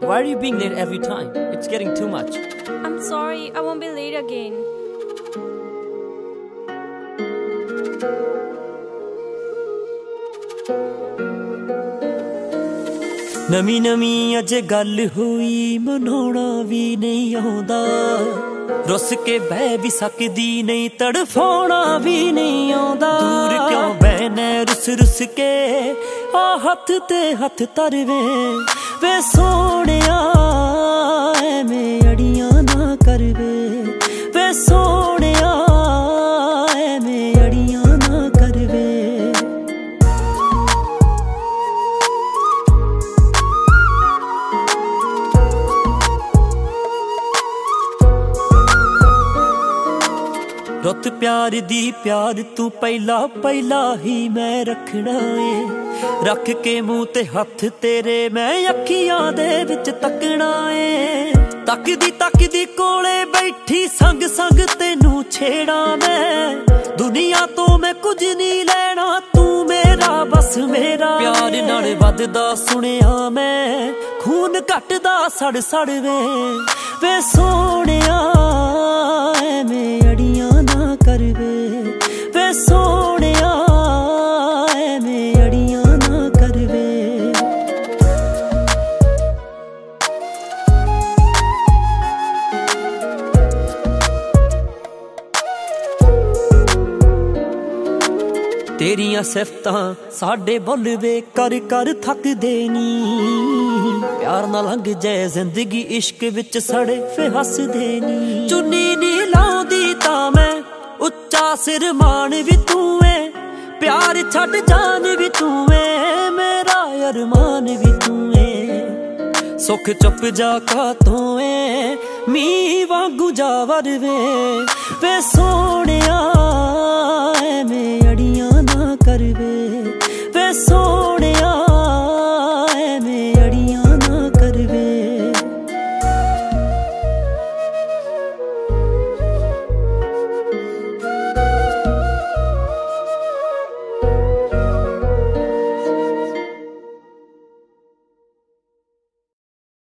Why are you being late every time? It's getting too much. I'm sorry, I won't be late again. ਨਵੀਂ ਨਵੀਂ ਅਜੇ ਗੱਲ ਹੋਈ ਮਨਾਉਣਾ ਵੀ ਨਹੀਂ ਆਉਂਦਾ ਰੁੱਸ ਕੇ ਬਹਿ ਵੀ ਸਕਦੀ ਨਹੀਂ ਤੜਫਾਉਣਾ ਵੀ ਨਹੀਂ ਆਉਂਦਾ ਦੂਰ ਕਿਉਂ ਬਹਿਨੇ ਰੁੱਸ ਰੁੱਸ ਕੇ ਆ ਹੱਥ ਤੇ ਹੱਥ ਧਰਵੇ ਵੇ ਸੋਹਣਿਆ ਐਵੇਂ ਅੜੀਆਂ ਨਾ ਕਰਵੇ ਵੇ ਸੋਹਣਿਆ ਐਵੇਂ ਅੜੀਆਂ ਨਾ ਕਰਵੇ ਰੁੱਤ ਪਿਆਰ ਦੀ ਪਿਆਰ ਤੂੰ ਪਹਿਲਾ ਹੀ ਮੈਂ ਰੱਖਣਾ ਏ ਰੱਖ ਕੇ ਮੂੰਹ ਤੇ ਹੱਥ ਤੇਰੇ ਮੈਂ ਅੱਖੀਆਂ ਦੇ ਵਿੱਚ ਤੱਕਣਾ ਏ ਤੱਕਦੀ ਕੋਲੇ ਬੈਠੀ ਸੰਗ ਤੈਨੂੰ ਛੇੜਾਂ ਮੈਂ ਦੁਨੀਆ ਤੋਂ ਮੈਂ ਕੁਝ ਨਹੀਂ ਲੈਣਾ ਤੂੰ ਮੇਰਾ ਬਸ ਮੇਰਾ ਪਿਆਰ ਨਾਲ ਵੱਧਦਾ ਸੁਣਿਆ ਮੈਂ ਖੂਨ ਘਟਦਾ ਸੜ ਵੇ ਸੋਹਣਿਆ ਐਵੇਂ ਅੜੀਆਂ ਨਾ ਕਰਵੇ ਵੇ ਸੋਹਣਿਆ ਐਵੇਂ ਅੜੀਆਂ ਨਾ ਕਰਵੇ ਤੇਰੀਆਂ ਸਿਫਤਾਂ ਸਾਡੇ ਬੁੱਲ ਵੇ ਕਰ ਥੱਕਦੇ ਨੀ ਪਿਆਰ ਨਾਲ ਲੰਘ ਜਾਏ ਜ਼ਿੰਦਗੀ ਇਸ਼ਕ ਵਿੱਚ ਸੜੇ ਫੇ ਹੱਸਦੇ ਨੀ ਚੁੰਨੀ ਨੀ ਲਾਉਂਦੀ ਤਾਂ ਮੈਂ ਉੱਚਾ ਸਿਰ ਮਾਣ ਵੀ ਤੂੰ ਏ ਪਿਆਰ ਛੱਡ ਜਾਨ ਵੀ ਤੂੰ ਏ ਮੇਰਾ ਅਰਮਾਨ ਵੀ ਤੂੰ ਏ ਸੁੱਖ ਚੁੱਪ ਜਾ ਕਾਤੋਂ ਏ ਮੀਂਹ ਵਾਂਗੂ ਜਾ ਵਰਵੇ ਵੇ ਸੋਹਣਿਆ